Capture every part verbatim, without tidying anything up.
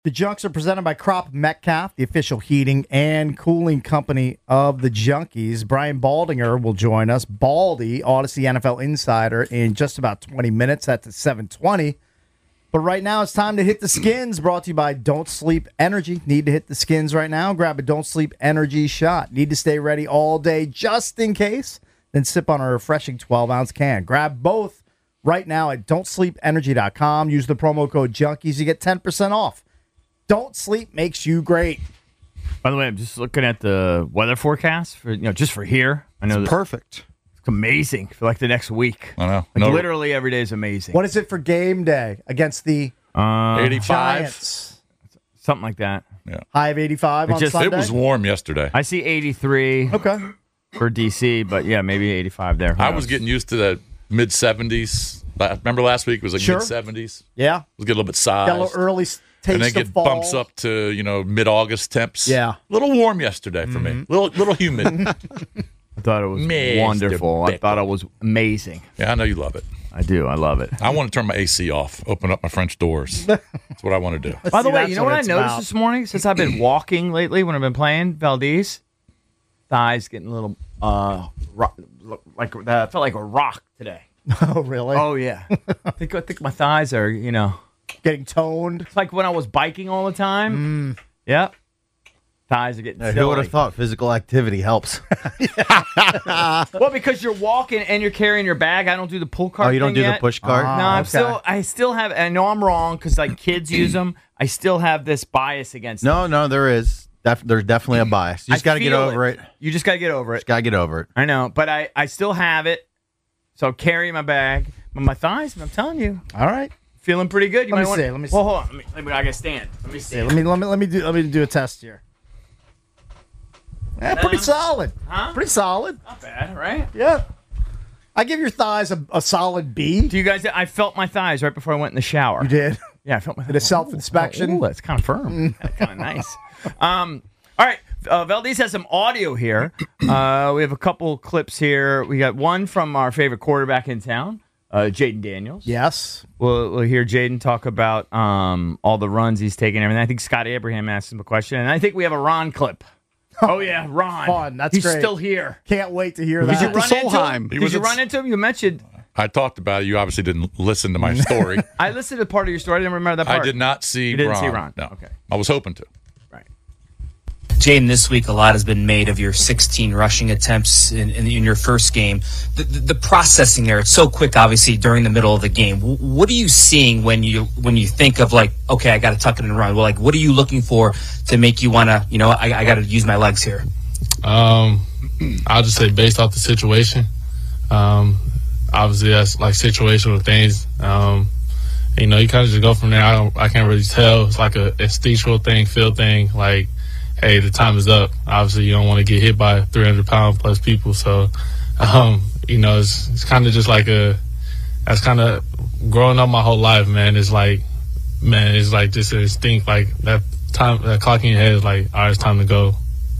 The Junks are presented by Crop Metcalf, the official heating and cooling company of the Junkies. Brian Baldinger will join us. Baldy, Odyssey N F L Insider, in just about twenty minutes. That's at seven twenty. But right now, it's time to hit the skins, brought to you by Don't Sleep Energy. Need to hit the skins right now? Grab a Don't Sleep Energy shot. Need to stay ready all day just in case? Then sip on a refreshing twelve-ounce can. Grab both right now at don't sleep energy dot com. Use the promo code Junkies. You get ten percent off. Don't sleep makes you great. By the way, I'm just looking at the weather forecast for you know just for here. I know it's perfect. It's amazing for like the next week. I know. Like no. Literally every day is amazing. What is it for game day against the uh, eighty-five? Giants? Something like that. Yeah. High of eighty-five It on just- Sunday? It was warm yesterday. I see eighty-three Okay. for D C, but yeah, maybe eighty-five there. Who I knows? was getting used to the mid seventies. Remember last week it was like Sure. mid seventies? Yeah. It was getting a little bit sized. Got a little early s- taste and then of get fall. bumps up to, you know, mid-August temps. Yeah. A little warm yesterday for Mm-hmm. me. Little little humid. I thought it was Mister wonderful. I Bickle. thought it was amazing. Yeah, I know you love it. I do. I love it. I want to turn my A C off, open up my French doors. That's what I want to do. By the See, way, that's you know what what I it's noticed about. this morning since I've been walking lately when I've been playing Valdez? Thighs getting a little uh ro- like that. I felt like a rock today. Oh, really? Oh yeah. I think I think my thighs are, you know, Getting toned. it's like when I was biking all the time. Yep. Thighs are getting Now, who silly. would have thought physical activity helps? Well, because you're walking and you're carrying your bag. I don't do the pull cart. Oh, you don't thing do yet. the push cart? No, I'm okay. still. I still have. I know I'm wrong because like kids use them. I still have this bias against. them. No, no, there is. Def- there's definitely a bias. You just I got to get feel over it. You just got to get over it. Just got to get over it. I know, but I, I still have it. So I'm carrying my bag, but my thighs. I'm telling you, All right. feeling pretty good. You Let might me want. see, let me see. Well, hold on. Let me, let me, I gotta stand. Let me see. Yeah, let me let me let me do let me do a test here. Yeah, pretty No. solid. Huh? Pretty solid. Not bad, right? Yeah. I give your thighs a, a solid B. Do you guys? I felt my thighs right before I went in the shower. You did. Yeah, I felt my Did a self-inspection? Oh, that's kind of firm. That's kind of nice. Um, all right, uh, Valdez has some audio here. Uh, we have a couple clips here. We got one from our favorite quarterback in town, uh, Jaden Daniels. Yes. We'll, we'll hear Jaden talk about um, all the runs he's taken and everything. I think Scott Abraham asked him a question, and I think we have a Ron clip. Oh, yeah, Ron. Fun. That's he's great. still here. Can't wait to hear Did you that. run into Solheim. him? He Did was you at- run into him? You mentioned. I talked about it. You obviously didn't listen to my story. I listened to part of your story. I didn't remember that part. I did not see You didn't Ron. see Ron. No. Okay. I was hoping to. Right. Jaden, this week a lot has been made of your sixteen rushing attempts in, in, in your first game. The, the, the processing there, it's so quick, obviously, during the middle of the game. W- what are you seeing when you when you think of, like, okay, I got to tuck it and run? Well, like, what are you looking for to make you want to, you know, I, I got to use my legs here? Um, I'll just say based off the situation. Um, obviously, that's like situational things. Um, you know, you kind of just go from there. I don't, I can't really tell. It's like a instinctual thing, feel thing. Like, hey, the time is up. Obviously, you don't want to get hit by three hundred pound plus people. So, um, you know, it's it's kind of just like a. That's kind of growing up my whole life, man. It's like, man, it's like just an instinct. Like that time, that clock in your head is like, all right, it's time to go.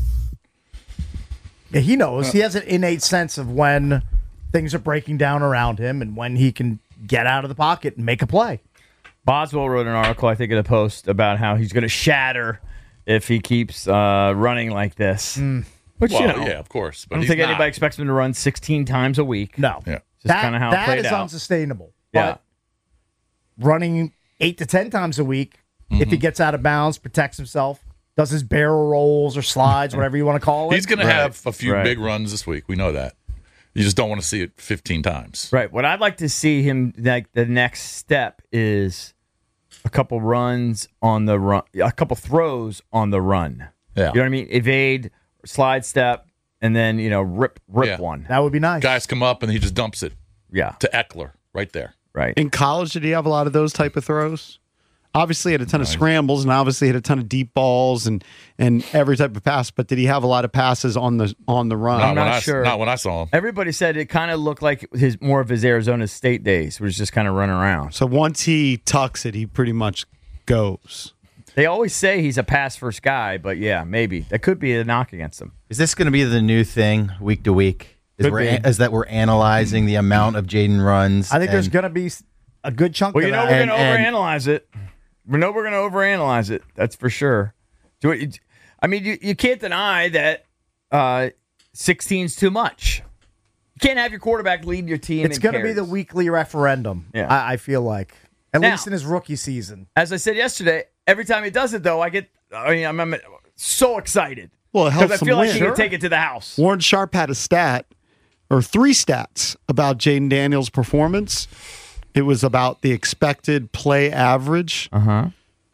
Yeah, he knows. He has an innate sense of when things are breaking down around him and when he can get out of the pocket and make a play. Boswell wrote an article, I think, in the Post about how he's going to shatter if he keeps uh, running like this. Which, Well, you know, yeah, of course. But I don't he's think not. anybody expects him to run sixteen times a week. No. Yeah. Just That, kind of how it that played is out. unsustainable. Yeah. But running eight to ten times a week, if he gets out of bounds, protects himself, does his barrel rolls or slides, whatever you want to call it. He's going to Right. have a few Right. big runs this week. We know that. You just don't want to see it fifteen times. Right. What I'd like to see him, like, the next step is a couple runs on the run, a couple throws on the run. Yeah. You know what I mean? Evade, slide step, and then, you know, rip rip Yeah. one. That would be nice. Guys come up and he just dumps it Yeah. to Eckler right there. Right. In college, did he have a lot of those type of throws? Obviously, he had a ton of scrambles and obviously had a ton of deep balls and and every type of pass. But did he have a lot of passes on the on the run? Not I'm when not I, sure. Not when I saw him. Everybody said it kind of looked like his more of his Arizona State days, where he's just kind of running around. So once he tucks it, he pretty much goes. They always say he's a pass first guy, but yeah, maybe that could be a knock against him. Is this going to be the new thing week to week? Is, Could we're, be. is that we're analyzing the amount of Jaden runs? I think there's and- going to be a good chunk Well, of you know that. we're And- going to and- overanalyze it. We know we're going to overanalyze it. That's for sure. Do it. I mean, you, you can't deny that uh, sixteen's too much. You can't have your quarterback lead your team. It's going to be the weekly referendum, Yeah. I, I feel like. At Now- least in his rookie season. As I said yesterday, every time he does it, though, I get. I mean, I'm, I'm so excited. Well, it helps Because I him feel like win. he can Sure. take it to the house. Warren Sharp had a stat, or three stats, about Jaden Daniels' performance. It was about the expected play average. Uh huh.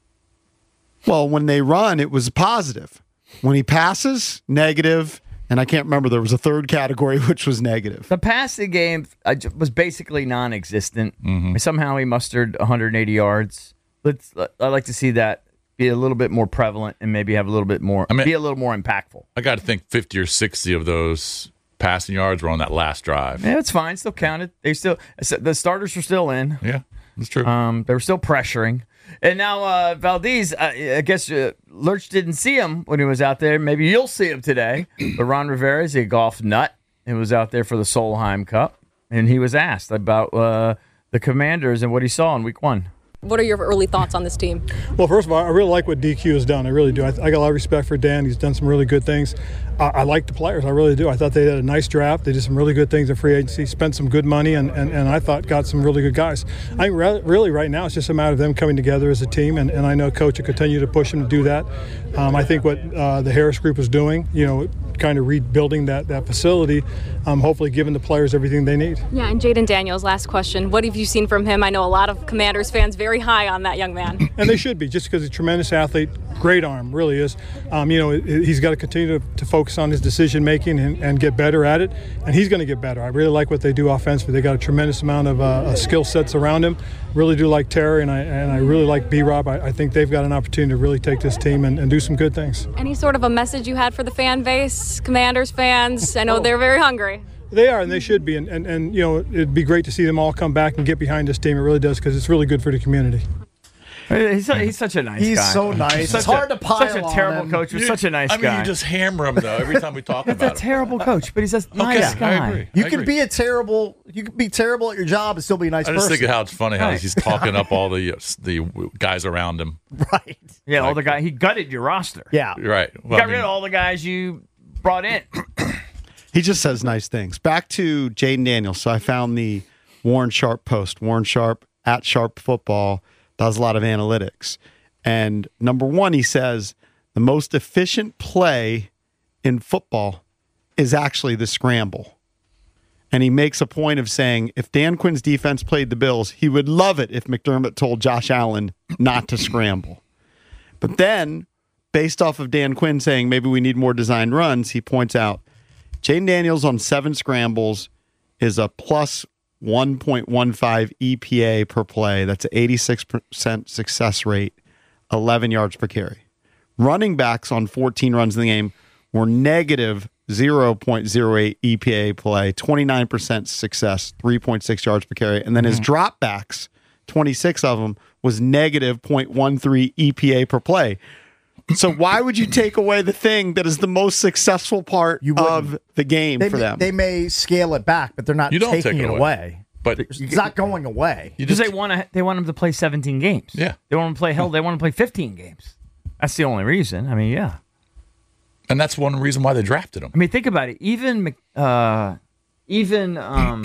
Well, when they run, it was positive. When he passes, negative. And I can't remember, there was a third category, which was negative. The passing game uh, j- was basically non-existent. Somehow he mustered one hundred eighty yards. Let's. I'd like to see that be a little bit more prevalent and maybe have a little bit more. I mean- be a little more impactful. I got to think fifty or sixty of those passing yards were on that last drive. Yeah, it's fine. Still counted. They still the starters were still in. Yeah, that's true. Um, they were still pressuring. And now uh, Valdez, I, I guess uh, Lurch didn't see him when he was out there. Maybe you'll see him today. But Ron Rivera is a golf nut and was out there for the Solheim Cup, and he was asked about uh, the Commanders and what he saw in Week One. What are your early thoughts on this team? Well, first of all, I really like what D Q has done. I really do. I, I got a lot of respect for Dan. He's done some really good things. I, I like the players. I really do. I thought they had a nice draft. They did some really good things in free agency, spent some good money, and, and, and I thought got some really good guys. I think re- really right now it's just a matter of them coming together as a team, and, and I know Coach will continue to push them to do that. Um, I think what uh, the Harris Group is doing, you know, kind of rebuilding that, that facility, um, hopefully giving the players everything they need. Yeah, and Jaden Daniels, last question. What have you seen from him? I know a lot of Commanders fans very high on that young man. And they should be, just because he's a tremendous athlete, great arm, really is. Um, you know, it- it- he's got to continue to, to focus on his decision making and, and get better at it, and he's going to get better. I really like what they do offensively. They got a tremendous amount of uh, skill sets around him. Really do like Terry, and I and I really like B-Rob. I, I think they've got an opportunity to really take this team and, and do some good things. Any sort of a message you had for the fan base, Commanders fans? I know they're very hungry. They are, and they should be, and, and, and you know, it'd be great to see them all come back and get behind this team. It really does, because it's really good for the community. He's, su- he's such a nice He's guy. so nice. Such It's hard a, to pile Such a on terrible him. coach. But such a nice I mean, guy. you just hammer him though every time we talk It's about a him. terrible coach, but he's a nice Okay, guy. I agree. You I can agree. be a terrible, you can be terrible at your job and still be a nice I just person. think how it's funny how Right. he's talking up all the uh, the guys around him. Right. Yeah, all the guy he gutted your roster. Yeah. You're right. He Well, got I mean, rid of all the guys you brought in. He just says nice things. Back to Jaden Daniels. So I found the Warren Sharp post. Warren Sharp at Sharp Football does a lot of analytics. And number one, he says the most efficient play in football is actually the scramble. And he makes a point of saying if Dan Quinn's defense played the Bills, he would love it if McDermott told Josh Allen not to scramble. But then, based off of Dan Quinn saying maybe we need more designed runs, he points out Jaden Daniels on seven scrambles is a plus one point one five E P A per play. That's an eighty-six percent success rate, eleven yards per carry. Running backs on fourteen runs in the game were negative zero point zero eight E P A play, twenty-nine percent success, three point six yards per carry. And then his dropbacks, twenty-six of them, was negative zero point one three E P A per play. So why would you take away the thing that is the most successful part You wouldn't. of the game They for may, them? they may scale it back, but they're not You don't taking take it it away. away. but It's not going away. you Because just they want to, they want him to play seventeen games. Yeah. they want him to play hell. They want him to play fifteen games. That's the only reason. I mean, yeah. and that's one reason why they drafted him. I mean, think about it. Even, Mc- uh, even, um,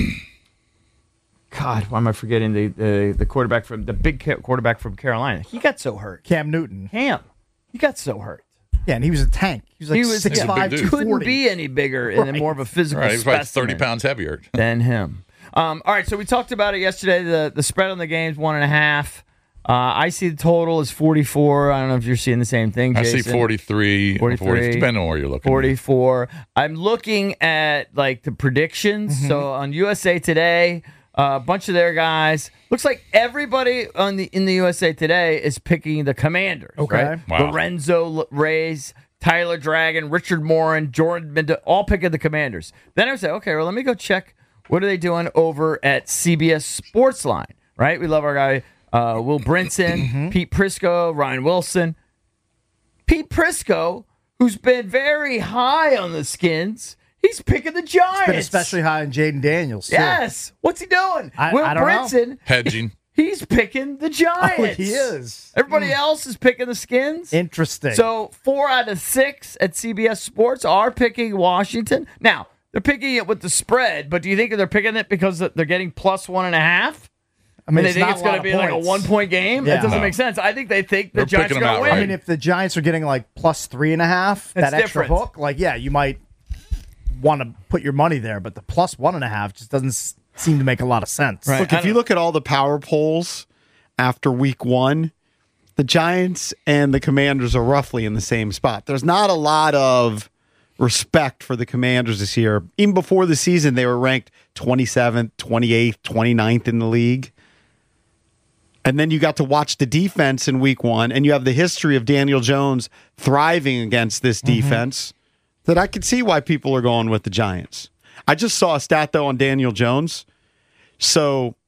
God, why am I forgetting the, the the quarterback from the big ca- quarterback from Carolina? He got so hurt. Cam Newton. Cam, he got so hurt. Yeah, and he was a tank. He was like he was six a five, big two dude. couldn't forty. be any bigger and Right. more of a physical Right, he was probably specimen thirty pounds heavier. than him. Um, all right, so we talked about it yesterday. The the spread on the game's one and a half. Uh, I see the total is forty-four. I don't know if you're seeing the same thing, I Jason. see forty-three, forty-three, forty, depending on where you're looking. forty-four. I'm looking at like the predictions. Mm-hmm. So on U S A Today, uh, a bunch of their guys. Looks like everybody on the in the U S A Today is picking the Commanders. Okay. Right? Wow. Lorenzo L- Reyes, Tyler Dragon, Richard Morin, Jordan Mendoza, all picking the Commanders. Then I say, okay, well, let me go check what are they doing over at C B S Sportsline. Right? We love our guy uh, Will Brinson, Mm-hmm. Pete Prisco, Ryan Wilson. Pete Prisco, who's been very high on the Skins, he's picking the Giants. Been especially high on Jaden Daniels. too. Yes. What's he doing? I- Will I don't know. Brinson, Hedging. He's picking the Giants. Oh, he is. Everybody else is picking the Skins. Interesting. So four out of six at C B S Sports are picking Washington. Now, they're picking it with the spread, but do you think they're picking it because they're getting plus one and a half? I mean, and they it's think not it's a going lot to of be like a points. one-point game? Yeah. That doesn't No. make sense. I think they think the They're Giants are picking going them to win. outright. I mean, if the Giants are getting like plus three and a half, That's that extra different. hook, like, yeah, you might want to put your money there, but the plus one and a half just doesn't s- seem to make a lot of sense. Right. Look, I if you don't- look at all the power polls after week one, the Giants and the Commanders are roughly in the same spot. There's not a lot of respect for the Commanders this year. Even before the season, they were ranked twenty-seventh, twenty-eighth, twenty-ninth in the league. And then you got to watch the defense in week one, and you have the history of Daniel Jones thriving against this defense, that I could see why people are going with the Giants. I just saw a stat, though, on Daniel Jones. So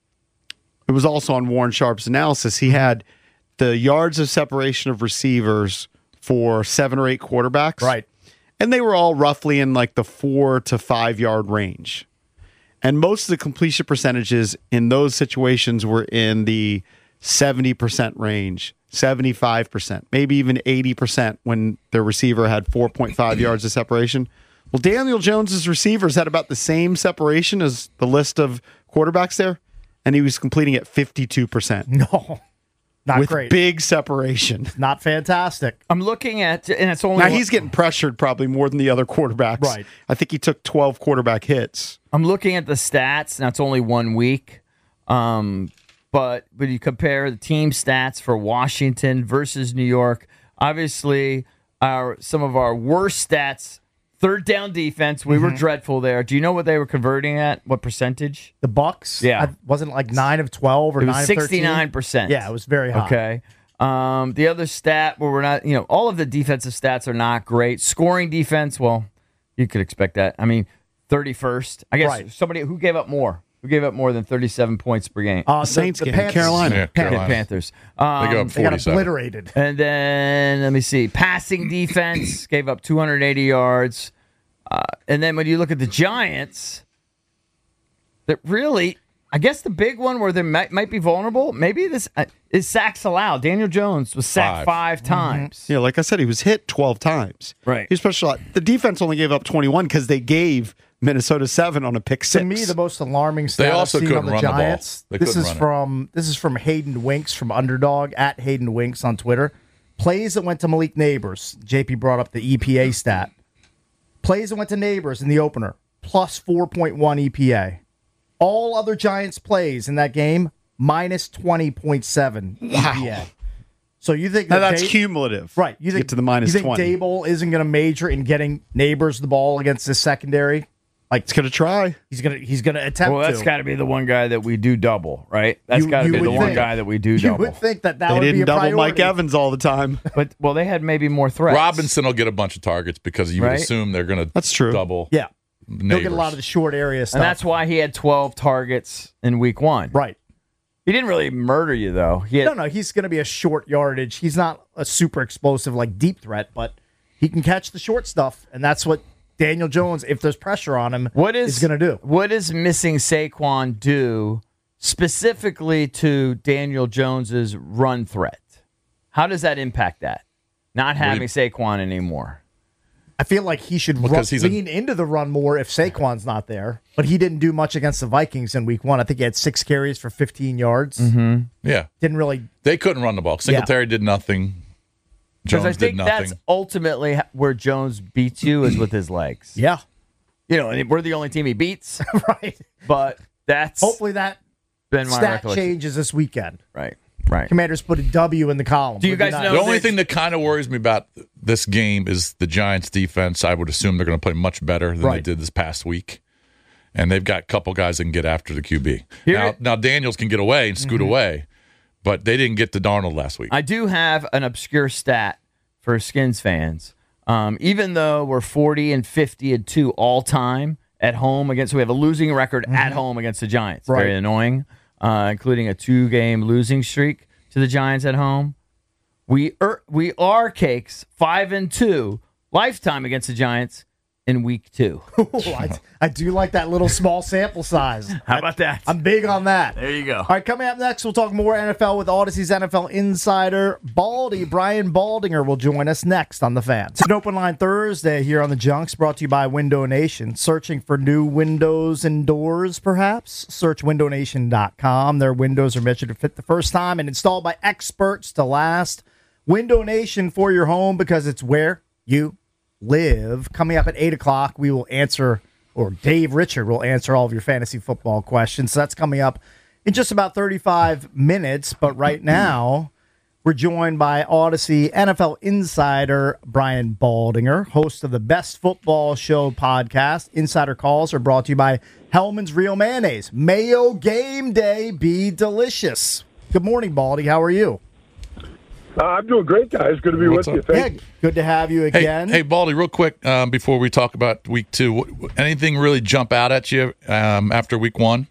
it was also on Warren Sharp's analysis. He had the yards of separation of receivers for seven or eight quarterbacks. Right. And they were all roughly in like the four to five yard range. And most of the completion percentages in those situations were in the seventy percent range, seventy-five percent, maybe even eighty percent when their receiver had four point five yards of separation. Well, Daniel Jones's receivers had about the same separation as the list of quarterbacks there, and he was completing at fifty-two percent. No, not with great. big separation. Not fantastic. I'm looking at, and it's only Now one- he's getting pressured probably more than the other quarterbacks. Right. I think he took twelve quarterback hits. I'm looking at the stats. Now it's only one week, um, but when you compare the team stats for Washington versus New York, obviously our some of our worst stats. Third down defense, we were dreadful there. Do you know what they were converting at? What percentage? The Bucks, Yeah. I, wasn't it like nine of twelve or It nine was of thirteen? sixty-nine percent. Yeah, it was very high. Okay. Um, the other stat where we're not, you know, all of the defensive stats are not great. Scoring defense, well, you could expect that. I mean, thirty-first. I guess Right. somebody who gave up more. Who gave up more than thirty-seven points per game? Uh, the Saints the game, Panthers, Carolina. Yeah, Pan- Carolina. Panthers. Um, They go up They got forty-seven. obliterated. And then let me see. Passing defense gave up two hundred eighty yards. Uh, and then when you look at the Giants, that really, I guess the big one where they might, might be vulnerable, maybe this uh, is sacks allowed. Daniel Jones was sacked Five. five times. Yeah, like I said, he was hit twelve times. Right. He was special. The defense only gave up twenty-one because they gave Minnesota seven on a pick six. To me, the most alarming stat They I've also seen couldn't on the run the ball. Giants. They This couldn't is run it. from this is from Hayden Winks from Underdog at Hayden Winks on Twitter. Plays that went to Malik Neighbors. J P brought up the E P A stat. Plays that went to Neighbors in the opener plus four point one E P A. All other Giants plays in that game minus twenty point seven E P A. Wow. So you think now that that's Dave- cumulative. right? You to think get to the minus You think twenty. Dable isn't going to major in getting Neighbors the ball against the secondary? Like It's going to try. he's gonna he's gonna attempt Well, that's to. got to be the one guy that we do double, right? That's You- got to you be the would one think. guy that we do You double. would think that that They would be didn't a double priority. Mike Evans all the time. But well, they had maybe more threats. Robinson will get a bunch of targets because you Right? would assume they're going to That's true. double. Yeah, Neighbors. he'll get a lot of the short area stuff. and that's why he had twelve targets in week one. right. He didn't really murder you though. He had, No, no, he's going to be a short yardage. He's not a super explosive like deep threat, but he can catch the short stuff, and that's what Daniel Jones, if there's pressure on him, What is going to do. What does missing Saquon do specifically to Daniel Jones's run threat? How does that impact that? Not having Saquon anymore. I feel like he should run, Because he's a- lean into the run more if Saquon's not there. But he didn't do much against the Vikings in week one. I think he had six carries for fifteen yards. Mm-hmm. Yeah. Didn't really. They couldn't run the ball. Singletary did nothing. Because Jones I think did nothing. that's ultimately where Jones beats you is with his legs. Yeah. You know, and we're the only team he beats, Right. but that's Hopefully that been my stat recollection. changes this weekend. Right, right. Commanders put a W in the column. Do you Would be guys nice. know The only that- thing that kind of worries me about this game is the Giants' defense. I would assume they're going to play much better than they Right. did this past week. And they've got a couple guys that can get after the Q B. Here- Now, now Daniels can get away and scoot Mm-hmm. away, but they didn't get to Darnold last week. I do have an obscure stat for Skins fans. Um, even though we're forty and fifty and two all time at home against, so we have a losing record at home against the Giants. Right. Very annoying, uh, including a two game losing streak to the Giants at home. We er, we are cakes five and two lifetime against the Giants in week two. Ooh, I, I do like that little small sample size. How about that? I'm big on that. There you go. All right, coming up next, we'll talk more N F L with Odyssey's N F L insider, Baldy. Brian Baldinger will join us next on The Fan. It's an open line Thursday here on the Junks, brought to you by Window Nation. Searching for new windows and doors, perhaps? Search window nation dot com. Their windows are measured to fit the first time and installed by experts to last. Window Nation for your home, because it's where you live. Coming up at eight o'clock, we will answer, or Dave Richard will answer all of your fantasy football questions. So that's coming up in just about thirty-five minutes. But right now, we're joined by Odyssey N F L insider Brian Baldinger, host of the Best Football Show podcast. Insider calls are brought to you by Hellman's Real Mayonnaise. Mayo game day, be delicious. Good morning, Baldy. How are you? Uh, I'm doing great, guys. Good to be What's with up? you. Thank Yeah, good to have you Hey, again. hey, Baldy, real quick um, before we talk about week two, what, anything really jump out at you um, after week one?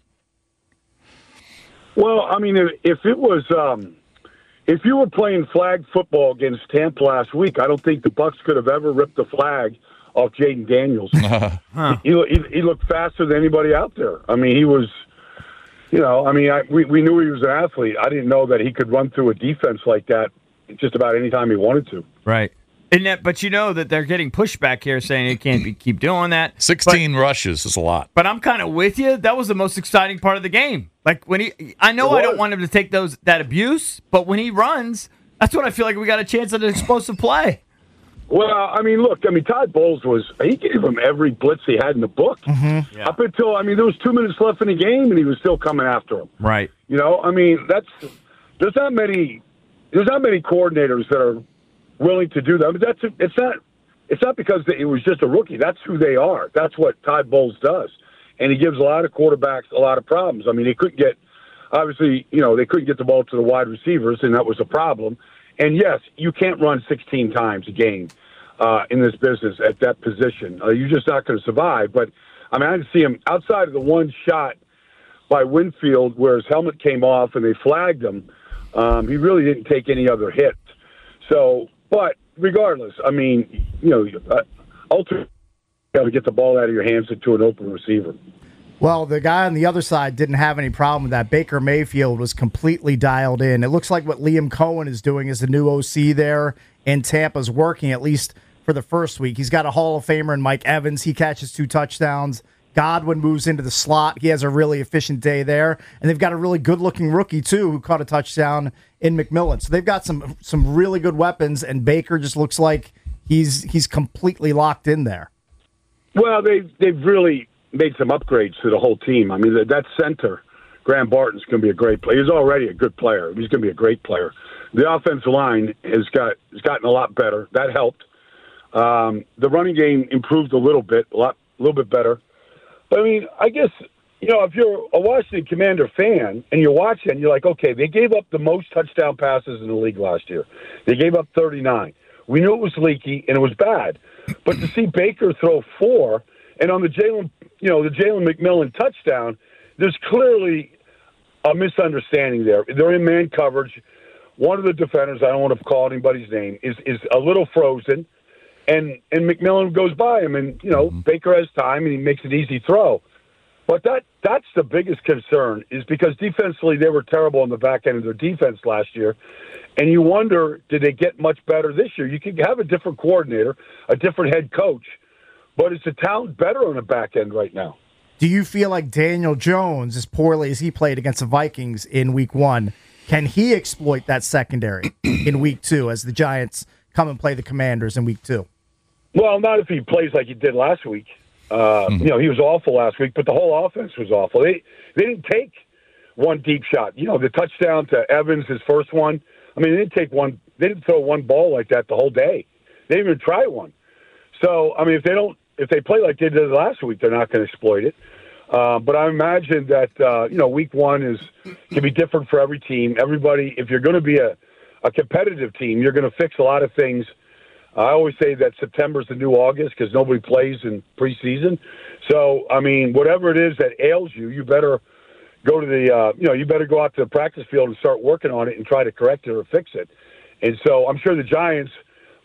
you. Well, I mean, if, if it was, um, if you were playing flag football against Tampa last week, I don't think the Bucs could have ever ripped the flag off Jaden Daniels. Huh. he, he, he looked faster than anybody out there. I mean, he was, you know, I mean, I, we, we knew he was an athlete. I didn't know that he could run through a defense like that just about any time he wanted to. Right. And that, but you know that they're getting pushback here saying it can't be, keep doing that. sixteen rushes is a lot. But I'm kind of with you. That was the most exciting part of the game. Like when he, I know It I don't was. want him to take those that abuse, but when he runs, that's when I feel like we got a chance at an explosive play. Well, I mean, look, I mean, Todd Bowles was, he gave him every blitz he had in the book. Mm-hmm. Yeah. Up until, I mean, there was two minutes left in the game, and he was still coming after him. Right. You know, I mean, that's, there's not many, there's not many coordinators that are willing to do that. I mean, that's, it's not, it's not because it was just a rookie. That's who they are. That's what Todd Bowles does. And he gives a lot of quarterbacks a lot of problems. I mean, they couldn't get, obviously, you know, they couldn't get the ball to the wide receivers, and that was a problem. And yes, you can't run sixteen times a game uh, in this business at that position. Uh, you're just not going to survive. But, I mean, I didn't see him outside of the one shot by Winfield where his helmet came off and they flagged him. Um, he really didn't take any other hit. So, but regardless, I mean, you know, uh, ultimately, you got to get the ball out of your hands to an open receiver. Well, the guy on the other side didn't have any problem with that. Baker Mayfield was completely dialed in. It looks like what Liam Cohen is doing as the new O C there in Tampa's working, at least for the first week. He's got a Hall of Famer in Mike Evans. He catches two touchdowns. Godwin moves into the slot. He has a really efficient day there. And they've got a really good-looking rookie, too, who caught a touchdown in McMillan. So they've got some some really good weapons, and Baker just looks like he's he's completely locked in there. Well, they've, they've really made some upgrades to the whole team. I mean, that, that center, Graham Barton's going to be a great player. He's already a good player. He's going to be a great player. The offensive line has got has gotten a lot better. That helped. Um, the running game improved a little bit, a lot, a little bit better. But, I mean, I guess, you know, if you're a Washington Commander fan and you're watching, you're like, okay, they gave up the most touchdown passes in the league last year. They gave up thirty-nine. We knew it was leaky and it was bad. But to see Baker throw four, and on the Jalen, you know, the Jalen McMillan touchdown, there's clearly a misunderstanding there. They're in man coverage. One of the defenders, I don't want to call anybody's name, is is a little frozen, and and McMillan goes by him, and you know mm-hmm. Baker has time and he makes an easy throw. But that that's the biggest concern, is because defensively they were terrible on the back end of their defense last year. And you wonder, did they get much better this year? You could have a different coordinator, a different head coach, but is the talent better on the back end right now? Do you feel like Daniel Jones, as poorly as he played against the Vikings in week one, can he exploit that secondary in week two as the Giants come and play the Commanders in week two? Well, not if he plays like he did last week. Uh, mm-hmm. You know, he was awful last week, but the whole offense was awful. They they didn't take one deep shot. You know, the touchdown to Evans, his first one, I mean, they didn't take one. They didn't throw one ball like that the whole day. They didn't even try one. So, I mean, if they don't, if they play like they did last week, they're not going to exploit it. Uh, but I imagine that uh, you know, week one is can be different for every team. Everybody, if you're going to be a, a competitive team, you're going to fix a lot of things. I always say that September's the new August because nobody plays in preseason. So, I mean, whatever it is that ails you, you better go to the, uh, you know, you better go out to the practice field and start working on it and try to correct it or fix it. And so I'm sure the Giants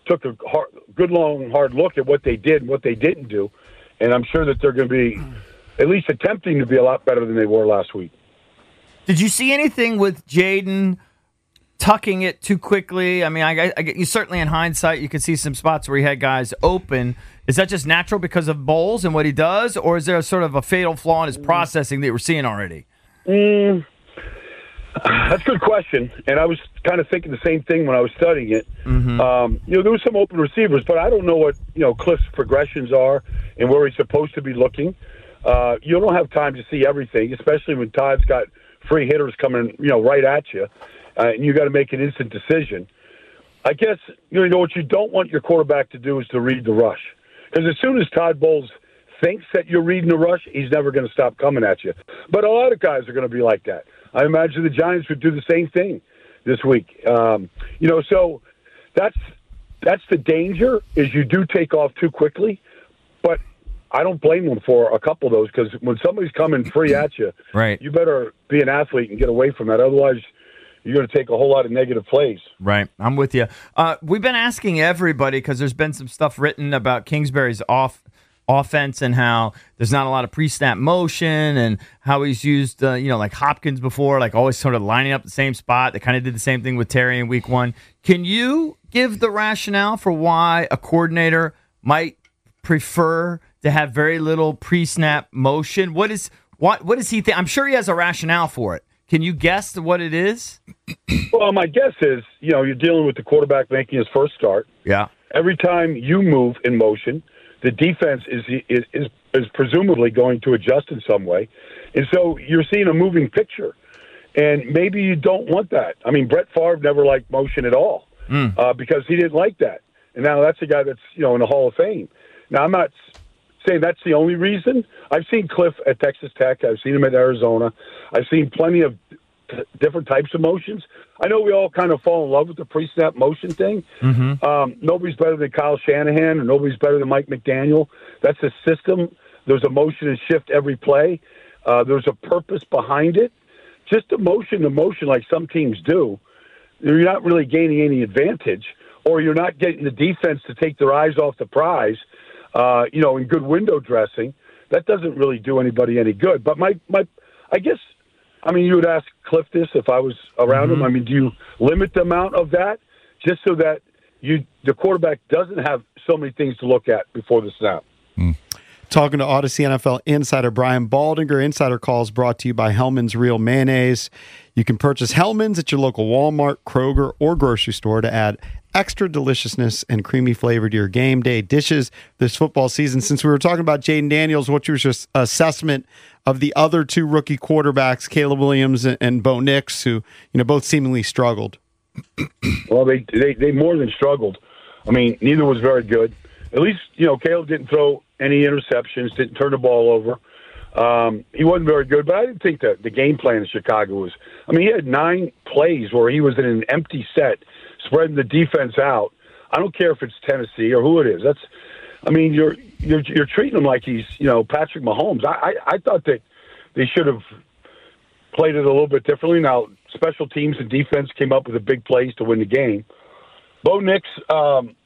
took a hard, good, long, hard look at what they did and what they didn't do, and I'm sure that they're going to be at least attempting to be a lot better than they were last week. Did you see anything with Jaden tucking it too quickly? I mean, I, I, you certainly in hindsight, you can see some spots where he had guys open. Is that just natural because of Bowles and what he does, or is there sort of a fatal flaw in his processing that we're seeing already? Mm, that's a good question, and I was kind of thinking the same thing when I was studying it. Mm-hmm. Um, you know, there were some open receivers, but I don't know what, you know, Cliff's progressions are and where he's supposed to be looking. Uh, you don't have time to see everything, especially when Todd's got free hitters coming, you know, right at you, uh, and you got to make an instant decision. I guess, you know, what you don't want your quarterback to do is to read the rush. Because as soon as Todd Bowles thinks that you're reading the rush, he's never going to stop coming at you. But a lot of guys are going to be like that. I imagine the Giants would do the same thing this week. Um, you know, so that's that's the danger, is you do take off too quickly. But I don't blame them for a couple of those, because when somebody's coming free at you, right, you better be an athlete and get away from that. Otherwise, you're going to take a whole lot of negative plays. Right. I'm with you. Uh, we've been asking everybody, because there's been some stuff written about Kingsbury's off offense and how there's not a lot of pre-snap motion and how he's used, uh, you know, like Hopkins before, like always sort of lining up the same spot. They kind of did the same thing with Terry in week one. Can you give the rationale for why a coordinator might prefer to have very little pre-snap motion? What is what what does he think? I'm sure he has a rationale for it. Can you guess what it is? Well, my guess is, you know, you're dealing with the quarterback making his first start. Yeah. Every time you move in motion, the defense is is is, is presumably going to adjust in some way. And so you're seeing a moving picture. And maybe you don't want that. I mean, Brett Favre never liked motion at all mm. uh, because he didn't like that. And now that's a guy that's, you know, in the Hall of Fame. Now, I'm not saying that's the only reason. I've seen Cliff at Texas Tech. I've seen him at Arizona. I've seen plenty of t- different types of motions. I know we all kind of fall in love with the pre-snap motion thing. Mm-hmm. Um, nobody's better than Kyle Shanahan, and nobody's better than Mike McDaniel. That's a system. There's a motion and shift every play. Uh, there's a purpose behind it. Just a motion to motion like some teams do, you're not really gaining any advantage, or you're not getting the defense to take their eyes off the prize. Uh, you know, in good window dressing, that doesn't really do anybody any good. But my, my, I guess, I mean, you would ask Cliff this if I was around mm-hmm. him. I mean, do you limit the amount of that just so that you, the quarterback doesn't have so many things to look at before the snap? Mm. Talking to Odyssey N F L insider Brian Baldinger. Insider Calls brought to you by Hellman's Real Mayonnaise. You can purchase Hellman's at your local Walmart, Kroger, or grocery store to add extra deliciousness and creamy flavor to your game day dishes this football season. Since we were talking about Jaden Daniels, what's your assessment of the other two rookie quarterbacks, Caleb Williams and Bo Nix, who, you know, both seemingly struggled? Well, they, they they more than struggled. I mean, neither was very good. At least, you know, Caleb didn't throw any interceptions, didn't turn the ball over. Um, he wasn't very good, but I didn't think that the game plan in Chicago was. I mean, he had nine plays where he was in an empty set, spreading the defense out. I don't care if it's Tennessee or who it is. That's, I mean, you're you're you're treating him like he's, you know, Patrick Mahomes. I I, I thought that they should have played it a little bit differently. Now, special teams and defense came up with the big plays to win the game. Bo Nix, um,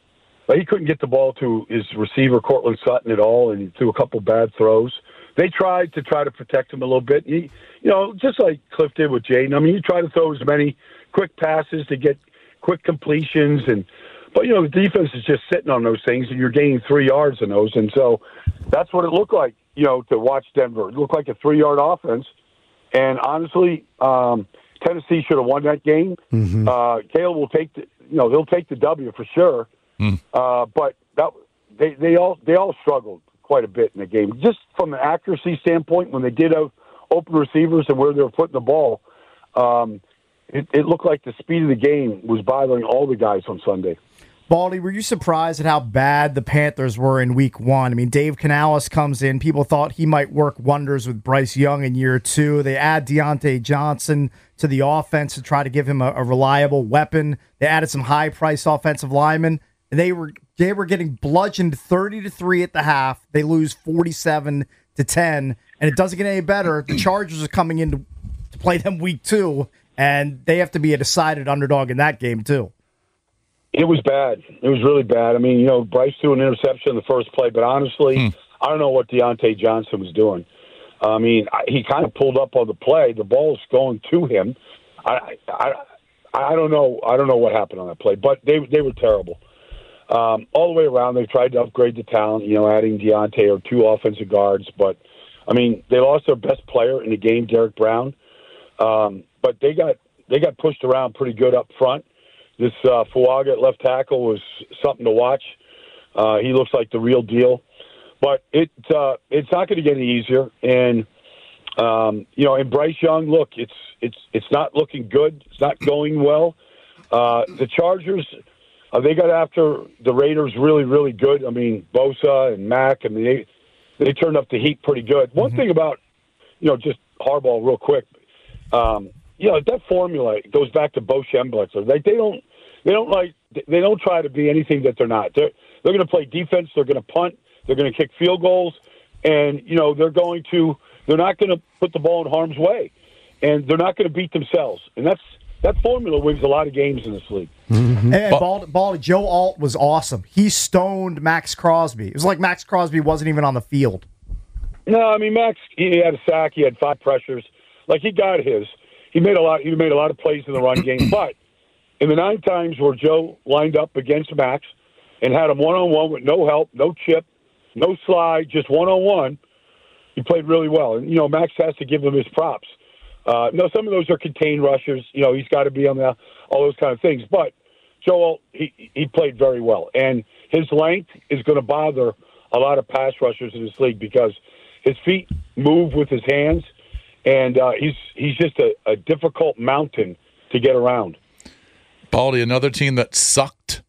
he couldn't get the ball to his receiver, Cortland Sutton, at all, and he threw a couple bad throws. They tried to try to protect him a little bit. He, you know, just like Cliff did with Jaden. I mean, you try to throw as many quick passes to get quick completions, and but you know the defense is just sitting on those things, and you're gaining three yards in those, and so that's what it looked like. You know, to watch Denver, it looked like a three-yard offense, and honestly, um, Tennessee should have won that game. Mm-hmm. Uh, Caleb will take the, you know, they'll take the W for sure. Mm. Uh, but that they they all they all struggled quite a bit in the game, just from an accuracy standpoint. When they did have open receivers and where they were putting the ball, um, it, it looked like the speed of the game was bothering all the guys on Sunday. Baldy, were you surprised at how bad the Panthers were in week one? I mean, Dave Canales comes in. People thought he might work wonders with Bryce Young in year two. They add Deontay Johnson to the offense to try to give him a, a reliable weapon. They added some high-priced offensive linemen. They were they were getting bludgeoned thirty to three at the half. They lose forty-seven to ten, and it doesn't get any better. The Chargers are coming in to, to play them week two, and they have to be a decided underdog in that game too. It was bad. It was really bad. I mean, you know, Bryce threw an interception in the first play, but honestly, hmm. I don't know what Deontay Johnson was doing. I mean, he kind of pulled up on the play. The ball was going to him. I, I, I don't know. I don't know what happened on that play, but they they were terrible. Um, all the way around, they tried to upgrade the talent, you know, adding Deontay or two offensive guards. But, I mean, they lost their best player in the game, Derek Brown. Um, but they got they got pushed around pretty good up front. This uh, Fuaga at left tackle was something to watch. Uh, he looks like the real deal. But it uh, it's not going to get any easier. And, um, you know, and Bryce Young, look, it's it's it's not looking good. It's not going well. Uh, the Chargers, uh, they got after the Raiders really, really good. I mean, Bosa and Mack, and they, they turned up the heat pretty good. One mm-hmm. thing about, you know, just Harbaugh real quick, um, you know, that formula goes back to Bo Schembechler. Like, they don't, they don't like, they don't try to be anything that they're not. They're, they're going to play defense. They're going to punt. They're going to kick field goals. And, you know, they're going to, they're not going to put the ball in harm's way. And they're not going to beat themselves. And that's, that formula wins a lot of games in this league. Mm-hmm. And Baldy, Baldy, Joe Alt was awesome. He stoned Max Crosby. It was like Max Crosby wasn't even on the field. No, I mean, Max, he had a sack. He had five pressures. Like, he got his. He made a lot. He made a lot of plays in the run game. But in the nine times where Joe lined up against Max and had him one-on-one with no help, no chip, no slide, just one-on-one, he played really well. And, you know, Max has to give him his props. Uh, no, some of those are contained rushers. You know, he's got to be on the, all those kind of things. But Joel, he, he played very well. And his length is going to bother a lot of pass rushers in this league because his feet move with his hands, and uh, he's he's just a, a difficult mountain to get around. Baldy, another team that sucked,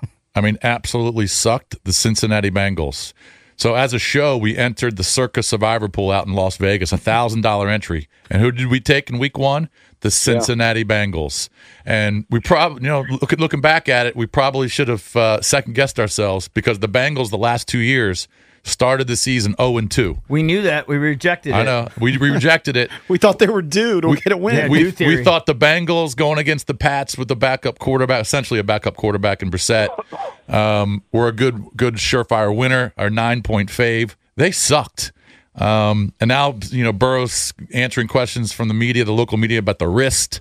I mean, absolutely sucked, the Cincinnati Bengals. So as a show, we entered the Circa Survivor Pool out in Las Vegas, a one thousand dollars entry. And who did we take in week one? The Cincinnati yeah. Bengals. And we probably, you know, look at, looking back at it, we probably should have uh, second-guessed ourselves because the Bengals the last two years started the season oh and two. We knew that. We rejected it. I know. We, we rejected it. We thought they were due to we, get a win. Yeah, we, we thought the Bengals going against the Pats with the backup quarterback, essentially a backup quarterback in Brissett, um, were a good, good surefire winner, our nine-point fave. They sucked. Um, and now, you know, Burrow's answering questions from the media, the local media, about the wrist.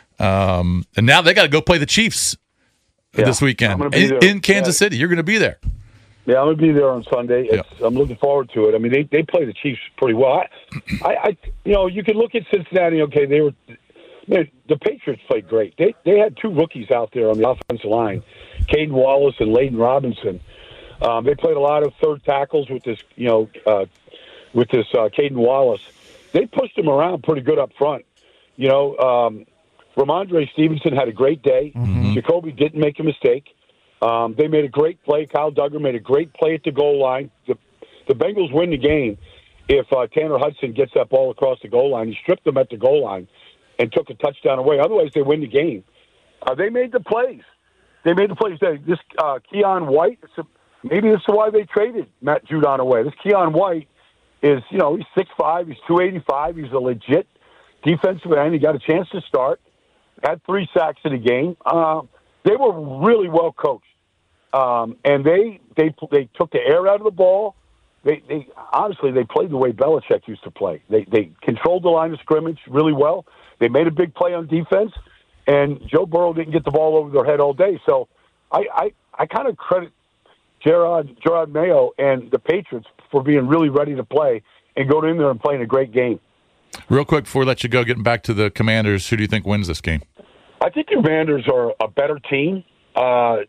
Um, and now they got to go play the Chiefs yeah, this weekend in, in Kansas yeah. City. You're going to be there. Yeah, I'm going to be there on Sunday. It's, yeah. I'm looking forward to it. I mean, they, they play the Chiefs pretty well. I, I, I, you know, you can look at Cincinnati. Okay, they were man, the Patriots played great. They they had two rookies out there on the offensive line, Caden Wallace and Layden Robinson. Um, they played a lot of third tackles with this, you know, uh, with this uh, Caden Wallace. They pushed him around pretty good up front. You know, um, Ramondre Stevenson had a great day. Mm-hmm. Jacoby didn't make a mistake. Um, they made a great play. Kyle Duggar made a great play at the goal line. The, the Bengals win the game if uh, Tanner Hudson gets that ball across the goal line. He stripped them at the goal line and took a touchdown away. Otherwise, they win the game. Uh, they made the plays. They made the plays. They, this uh, Keon White, a, maybe this is why they traded Matt Judon away. This Keon White is, you know, he's six five, he's two eighty-five, he's a legit defensive end. He got a chance to start, had three sacks in the game. Uh, they were really well coached. Um, and they, they they took the air out of the ball. They, they honestly they played the way Belichick used to play. They they controlled the line of scrimmage really well. They made a big play on defense, and Joe Burrow didn't get the ball over their head all day. So I I, I kind of credit Gerard Gerard Mayo and the Patriots for being really ready to play and going in there and playing a great game. Real quick before we let you go, getting back to the Commanders, who do you think wins this game? I think the Commanders are a better team. Uh,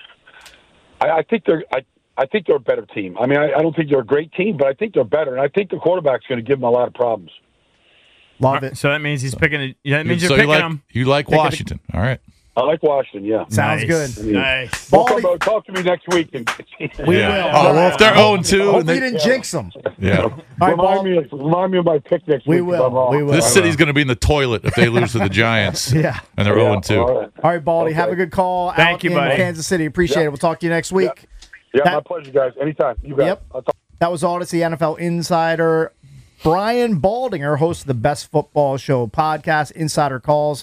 I, I think they're. I, I think they're a better team. I mean, I, I don't think they're a great team, but I think they're better, and I think the quarterback's going to give them a lot of problems. Love it. So that means he's picking. A, that means you're so picking you like, him. You like Washington, a, all right? I like Washington. Yeah, sounds nice. good. I mean, Nice. We'll come, uh, talk to me next week. And, we yeah. will. Oh well, if they're zero and two, hope they, you didn't yeah. jinx them. Yeah. All right, remind me. Remind me of my pick next we week. Will. We will. This city's going to be in the toilet if they lose to the Giants. Yeah. And they're yeah, zero and two. All right, all right Baldy. Okay. Have a good call. Thank out you, in buddy. Kansas City. Appreciate Yeah. it. We'll talk to you next week. Yeah. Yeah, that, my pleasure, guys. Anytime. You bet. Yep. I'll talk. That was Odyssey N F L Insider Brian Baldinger, host of the Best Football Show podcast, Insider Calls.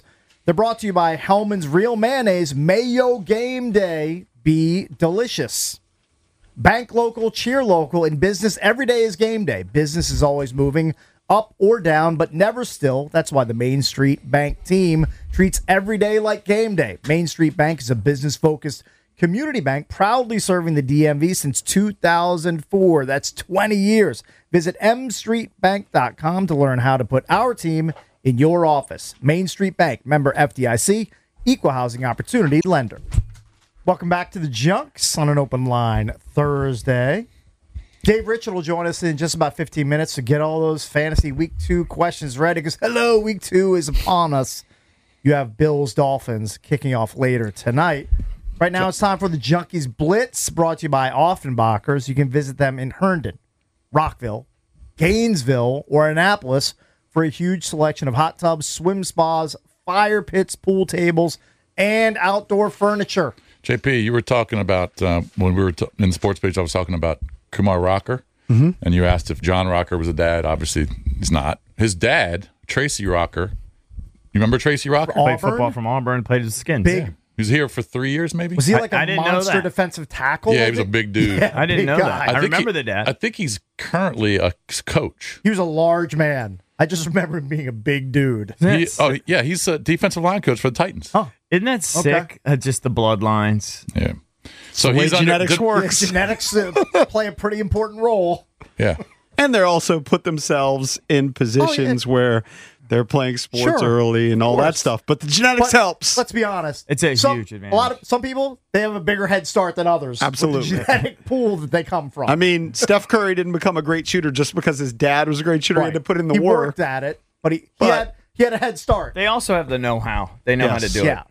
They're brought to you by Hellman's Real Mayonnaise. Mayo game day be delicious. Bank local, cheer local. In business, every day is game day. Business is always moving up or down, but never still. That's why the Main Street Bank team treats every day like game day. Main Street Bank is a business-focused community bank proudly serving the D M V since two thousand four. That's twenty years. Visit m street bank dot com to learn how to put our team in your office. Main Street Bank, member F D I C, equal housing opportunity lender. Welcome back to the Junks on an open line Thursday. Dave Richard will join us in just about fifteen minutes to get all those fantasy week two questions ready because, hello, week two is upon us. You have Bills Dolphins kicking off later tonight. Right now it's time for the Junkies Blitz, brought to you by Offenbachers. You can visit them in Herndon, Rockville, Gainesville, or Annapolis for a huge selection of hot tubs, swim spas, fire pits, pool tables, and outdoor furniture. J P, you were talking about, uh, when we were t- in the sports page, I was talking about Kumar Rocker, mm-hmm. and you asked if John Rocker was a dad. Obviously, he's not. His dad, Tracy Rocker, you remember Tracy Rocker? Played football from Auburn, played his Skins. Big. Yeah. He was here for three years, maybe? Was he like a I didn't know monster that. defensive tackle? Yeah, he was a big dude. Yeah, I didn't big know guy. that. I, think remember he- the dad. I think he's currently a coach. He was a large man. I just remember him being a big dude. He, oh, yeah, he's a defensive line coach for the Titans. Oh, Isn't that sick? Uh, just the bloodlines. Yeah. So the way he's under genetics good- works. Yeah, genetics uh, play a pretty important role. Yeah. And they're also put themselves in positions where they're playing sports Sure. early and all that stuff. But the genetics But helps. Let's be honest. It's a some, huge advantage. A lot of some people they have a bigger head start than others. with Absolutely. the genetic pool that they come from. I mean, Steph Curry didn't become a great shooter just because his dad was a great shooter. He had to put in the he work. worked at it, but he, he But- had he had a head start. They also have the know-how. They know how Yes. to do yeah. it.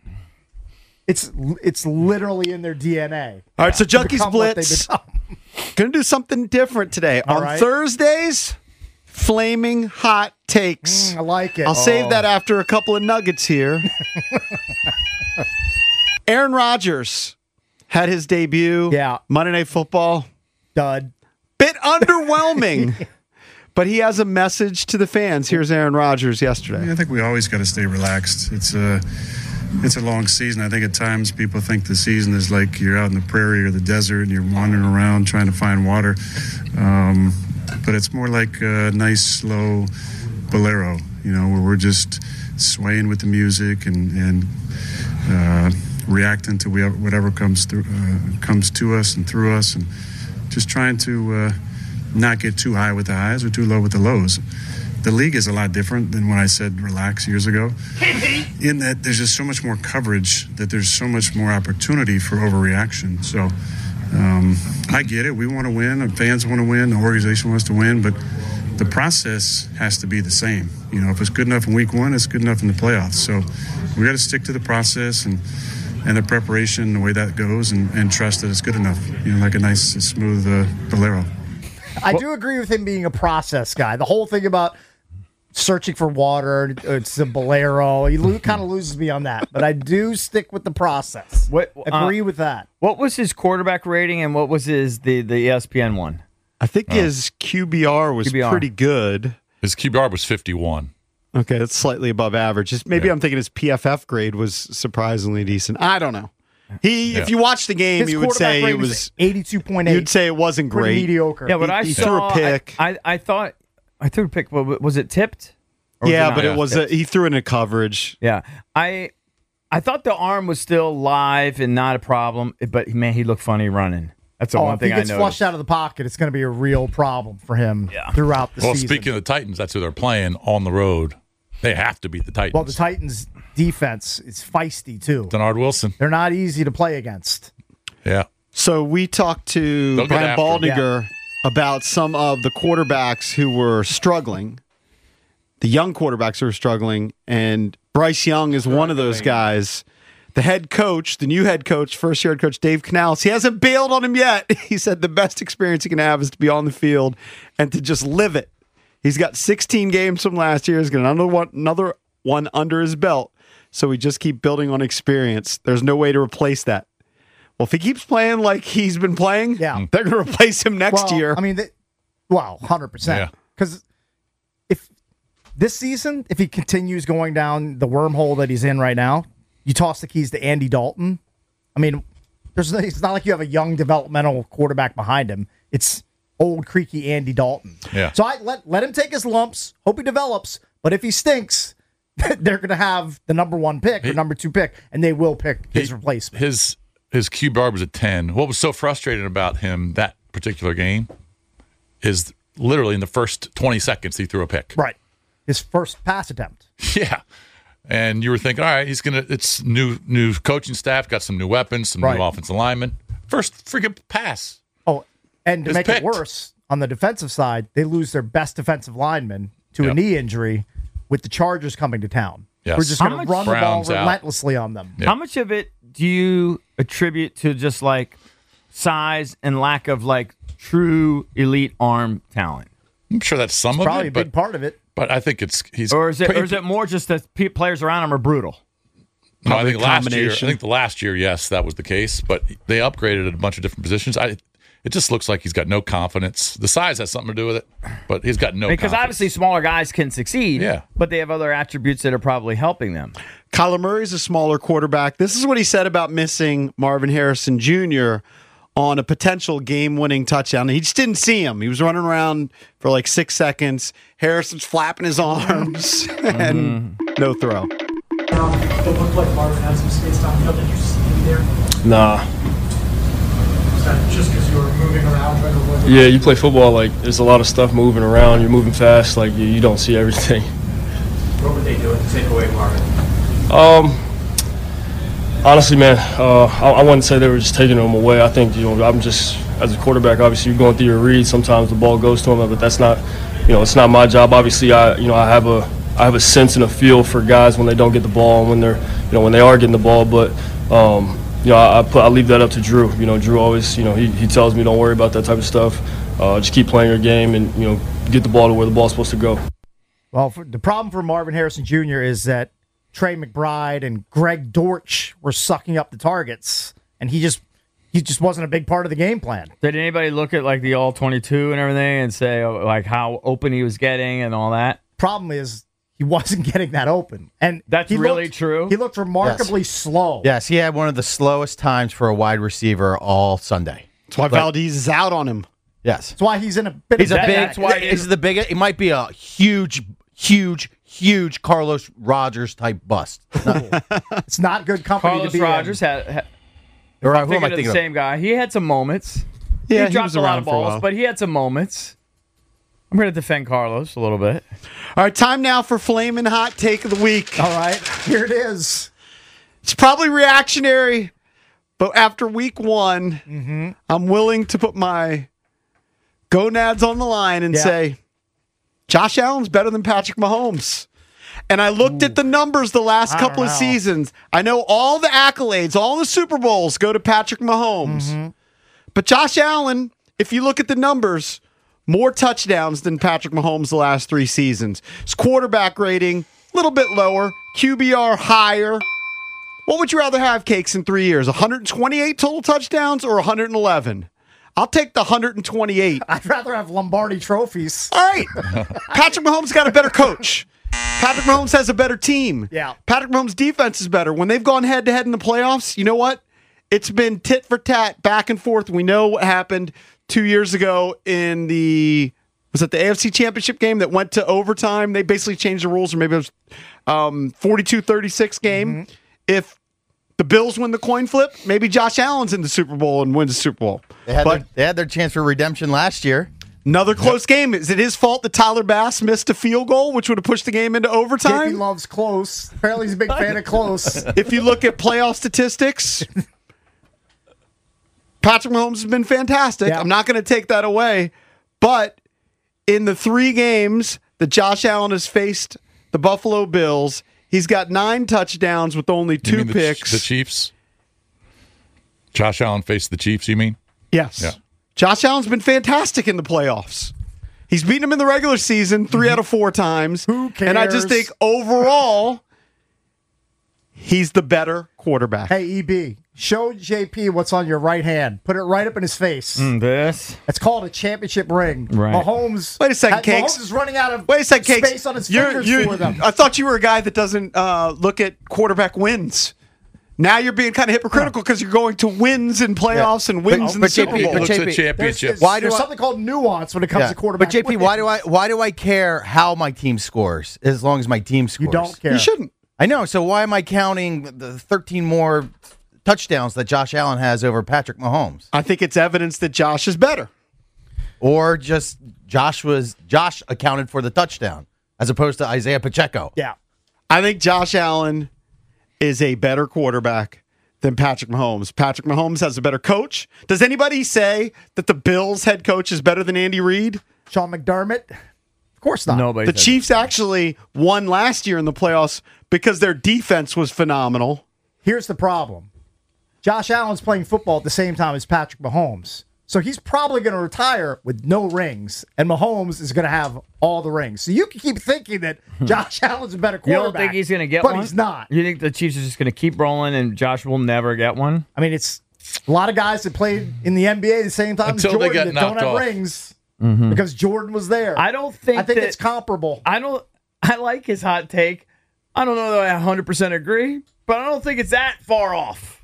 It's it's literally in their D N A. All right, so To Junkies become what they Blitz. become. Going to do something different today. All On right. Thursdays, flaming hot takes. Mm, I like it. I'll save that after a couple of nuggets here. Aaron Rodgers had his debut. Yeah. Monday Night Football. Dud. Bit underwhelming. But he has a message to the fans. Here's Aaron Rodgers yesterday. I think we always got to stay relaxed. It's a, it's a long season. I think at times people think the season is like you're out in the prairie or the desert and you're wandering around trying to find water. Um, but it's more like a nice, slow bolero, you know, where we're just swaying with the music and, and uh, reacting to whatever comes through, uh, comes to us and through us, and just trying to uh, not get too high with the highs or too low with the lows. The league is a lot different than when I said relax years ago, in that there's just so much more coverage, that there's so much more opportunity for overreaction. So um, I get it. We want to win. Our fans want to win. The organization wants to win. But the process has to be the same. You know, if it's good enough in week one, it's good enough in the playoffs. So we got to stick to the process and and the preparation, the way that goes, and, and trust that it's good enough. You know, like a nice, smooth uh, bolero. I do agree with him being a process guy. The whole thing about searching for water, it's a bolero. He lo- kind of loses me on that, but I do stick with the process. What, Agree uh, with that. What was his quarterback rating and what was his the, the E S P N one? I think his Q B R was Q B R. pretty good. His Q B R was fifty-one. Okay, that's slightly above average. Just- Maybe Yeah. I'm thinking his P F F grade was surprisingly decent. I don't know. He, Yeah. if you watch the game, His you would quarterback say rate it was. eighty-two point eight. You'd say it wasn't pretty great. mediocre. Yeah, but He- I he saw threw a pick. I, I, I thought I threw a pick. but Was it tipped? Or was Yeah, it but not? it was a, he threw in a coverage. Yeah, I I thought the arm was still live and not a problem, but man, he looked funny running. That's the Oh, one if thing he I gets noticed. flushed out of the pocket, it's going to be a real problem for him Yeah. throughout the Well, season. speaking of the Titans, that's who they're playing on the road. They have to beat the Titans. well, the Titans' defense is feisty, too. Denard Wilson. They're not easy to play against. Yeah. So we talked to They'll get Brian after him. Baldinger about some of the quarterbacks who were struggling, the young quarterbacks who were struggling, and Bryce Young is one of those guys. The head coach, the new head coach, first year head coach, Dave Canales, he hasn't bailed on him yet. He said the best experience he can have is to be on the field and to just live it. He's got sixteen games from last year. He's got another one, another one under his belt. So we just keep building on experience. There's no way to replace that. Well, if he keeps playing like he's been playing, Yeah. they're going to replace him next well, year. I mean, they, well, one hundred percent. Yeah. Because if this season, if he continues going down the wormhole that he's in right now, you toss the keys to Andy Dalton. I mean, there's it's not like you have a young developmental quarterback behind him. It's old creaky Andy Dalton. Yeah. So I let let him take his lumps. Hope he develops. But if he stinks, they're going to have the number one pick or number two pick, and they will pick his He- replacement. His his Q bar was a ten. What was so frustrating about him that particular game is literally in the first twenty seconds he threw a pick. Right. His first pass attempt. Yeah. And you were thinking, all right, he's gonna. It's new new coaching staff, got some new weapons, some Right. new offensive linemen. First freaking pass. Oh, and to It's make picked. it worse, on the defensive side, they lose their best defensive lineman to a Yep. knee injury with the Chargers coming to town. Yes. We're just How going to much- run the ball Browns out. relentlessly on them. Yeah. How much of it do you attribute to just like size and lack of like true elite arm talent? I'm sure that's some It's of probably it, a big but part of it. but I think it's he's Or is it pretty- or is it more just that pe- players around him are brutal? No, I Probably think a last year. I combination. think the last year, yes, that was the case. But they upgraded at a bunch of different positions. I, it just looks like he's got no confidence. The size has something to do with it, but he's got no. Because confidence. obviously smaller guys can succeed, Yeah. but they have other attributes that are probably helping them. Kyler Murray's a smaller quarterback. This is what he said about missing Marvin Harrison Junior on a potential game-winning touchdown. He just didn't see him. He was running around for like six seconds. Harrison's flapping his arms, and no throw. It looked like Marvin had some space downfield. Did you see him there? Nah. Was that just because you were moving around right away? Yeah, you play football, like, there's a lot of stuff moving around. You're moving fast, like, you, you don't see everything. What were they doing to take away Marvin? Um, honestly, man, uh, I, I wouldn't say they were just taking him away. I think, you know, I'm just, as a quarterback, obviously you're going through your read. Sometimes the ball goes to him, but that's not, you know, it's not my job. Obviously, I, you know, I have a, I have a sense and a feel for guys when they don't get the ball and when they're, you know, when they are getting the ball. But, um, you know, I, I put, I leave that up to Drew. You know, Drew always, you know, he, he tells me don't worry about that type of stuff. Uh, just keep playing your game and, you know, get the ball to where the ball's supposed to go. Well, for, the problem for Marvin Harrison Junior is that Trey McBride and Greg Dortch were sucking up the targets, and he just he just wasn't a big part of the game plan. Did anybody look at like the all twenty-two and everything and say oh, like how open he was getting and all that? Problem is he wasn't getting that open, and That's he really looked- true? He looked remarkably slow. Yes, he had one of the slowest times for a wide receiver all Sunday. That's why Valdez is out on him. Yes. That's why he's in a bit He's of a a big. that's why He's the biggest. It might be a huge, huge, huge Carlos Rogers type bust. Not- It's not good company Carlos to be Rogers in. had, had or I'm who am thinking I of the thinking of? same guy. He had some moments. Yeah, he he dropped was a lot around of for a balls, while. but he had some moments. I'm going to defend Carlos a little bit. All right, time now for Flamin' Hot Take of the Week. All right, here it is. It's probably reactionary, but after week one, I'm willing to put my gonads on the line and Yeah. say, Josh Allen's better than Patrick Mahomes. And I looked at the numbers the last I don't couple of know. seasons. I know all the accolades, all the Super Bowls go to Patrick Mahomes. But Josh Allen, if you look at the numbers, more touchdowns than Patrick Mahomes the last three seasons. His quarterback rating, a little bit lower. Q B R higher. What would you rather have, Cakes, in three years? one hundred twenty-eight total touchdowns or one hundred eleven? I'll take the one hundred twenty-eight. I'd rather have Lombardi trophies. All right. Patrick Mahomes got a better coach. Patrick Mahomes has a better team. Yeah. Patrick Mahomes' defense is better. When they've gone head to head in the playoffs, you know what? It's been tit for tat, back and forth. We know what happened two years ago in the was it the A F C Championship game that went to overtime? They basically changed the rules, or maybe it was um, forty-two thirty-six game. If the Bills win the coin flip, maybe Josh Allen's in the Super Bowl and wins the Super Bowl. They had, But their, they had their chance for redemption last year. another close game. Is it his fault that Tyler Bass missed a field goal, which would have pushed the game into J P overtime? loves close. Apparently, he's a big fan of close. If you look at playoff statistics, Patrick Mahomes has been fantastic. Yeah. I'm not going to take that away. But in the three games that Josh Allen has faced the Buffalo Bills, he's got nine touchdowns with only You two mean the, picks. The Chiefs. Josh Allen faced the Chiefs. You mean? Yes. Yeah. Josh Allen's been fantastic in the playoffs. He's beaten him in the regular season 3 out of four times. Who cares? And I just think overall, he's the better quarterback. Hey, E B, show J P what's on your right hand. Put it right up in his face. Mm, this? It's called a championship ring. Right. Mahomes. Wait a second, had- Cakes. Mahomes is running out of Wait a second, Cakes. space on his You're- fingers you- for them. I thought you were a guy that doesn't uh, look at quarterback wins. Now you're being kind of hypocritical because you're going to wins in playoffs and wins in the but J P Super Bowl. Looks J at P, There's, championships. there's, Why do there's I- something called nuance when it comes Yeah. to quarterback. But J P, why do I wins. why do I care how my team scores as long as my team scores? You don't care. You shouldn't. I know. So why am I counting the thirteen more touchdowns that Josh Allen has over Patrick Mahomes? I think it's evidence that Josh is better. Or just Josh was Josh accounted for the touchdown as opposed to Isaiah Pacheco? Yeah. I think Josh Allen is a better quarterback than Patrick Mahomes. Patrick Mahomes has a better coach. Does anybody say that the Bills head coach is better than Andy Reid? Sean McDermott? Of course not. Nobody. The said Chiefs actually won last year in the playoffs because their defense was phenomenal. Here's the problem. Josh Allen's playing football at the same time as Patrick Mahomes. So he's probably going to retire with no rings, and Mahomes is going to have all the rings. So you can keep thinking that Josh Allen's a better You quarterback. don't think he's going to get but one? But he's not. You think the Chiefs are just going to keep rolling and Josh will never get one? I mean, it's a lot of guys that played in the N B A at the same time Until as they Jordan get that don't knocked have off. rings because Jordan was there. I don't think I think that- it's comparable. I don't. I like his hot take. I don't know that I one hundred percent agree, but I don't think it's that far off.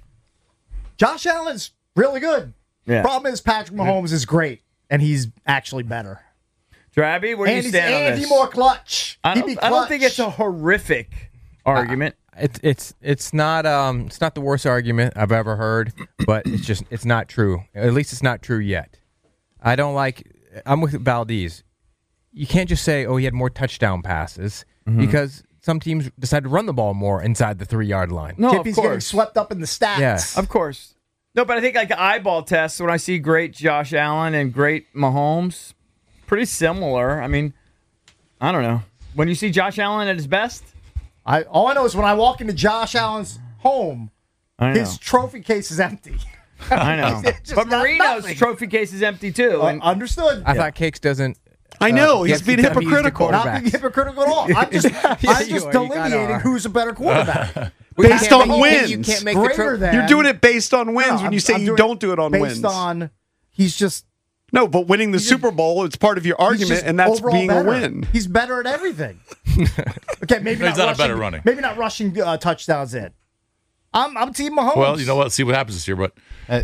Josh Allen's really good. Yeah. Problem is Patrick Mahomes is great, and he's actually better. Drabby, where do and you he's stand on and this? he more clutch. I He'd don't, be I don't think clutch. it's a horrific argument. It's it's it's not um it's not the worst argument I've ever heard, but it's just it's not true. At least it's not true yet. I don't like. I'm with Valdez. You can't just say, "Oh, he had more touchdown passes," Mm-hmm. because some teams decide to run the ball more inside the three yard line. No, Tippy's of getting course, swept up in the stats. Yeah. of course. No, but I think like eyeball tests when I see great Josh Allen and great Mahomes, pretty similar. I mean, I don't know. When you see Josh Allen at his best, I all I know is when I walk into Josh Allen's home, I know. his trophy case is empty. I know. It's just But got Marino's nothing. trophy case is empty too. Uh, and understood. I thought Cakes doesn't. I know, uh, he's get- being that he's the hypocritical. Not quarterback. being hypocritical at all. I'm just, I'm you just are. You kinda delineating are. who's a better quarterback. We Based can't on make- wins. You can't make the Greater trophy. than- You're doing it based on wins No, when I'm- you say I'm you doing don't do it on based wins. on he's just No, but winning the Super Bowl, it's part of your he's argument, just and that's overall being better. a win. He's better at everything. Okay, maybe He's not not a rushing, better running. Maybe not rushing uh, touchdowns in. I'm I'm Team Mahomes. Well, you know what? See what happens this year. But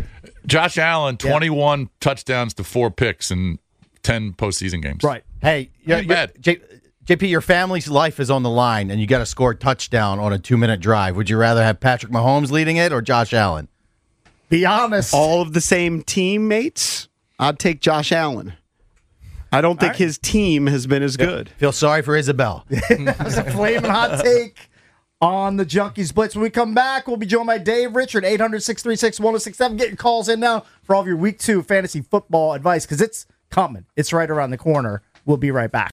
Josh Allen, twenty-one touchdowns to four picks in ten postseason games. Right. Hey, yeah, Ain't bad. J- JP, your family's life is on the line, and you got to score a touchdown on a two-minute drive. Would you rather have Patrick Mahomes leading it or Josh Allen? Be honest. All of the same teammates, I'd take Josh Allen. I don't think his team has been as good. Feel sorry for Isabel. That's a flaming hot take on the Junkies Blitz. When we come back, we'll be joined by Dave Richard, eight hundred, six three six, one oh six seven. Get your calls in now for all of your week two fantasy football advice because it's coming. It's right around the corner. We'll be right back.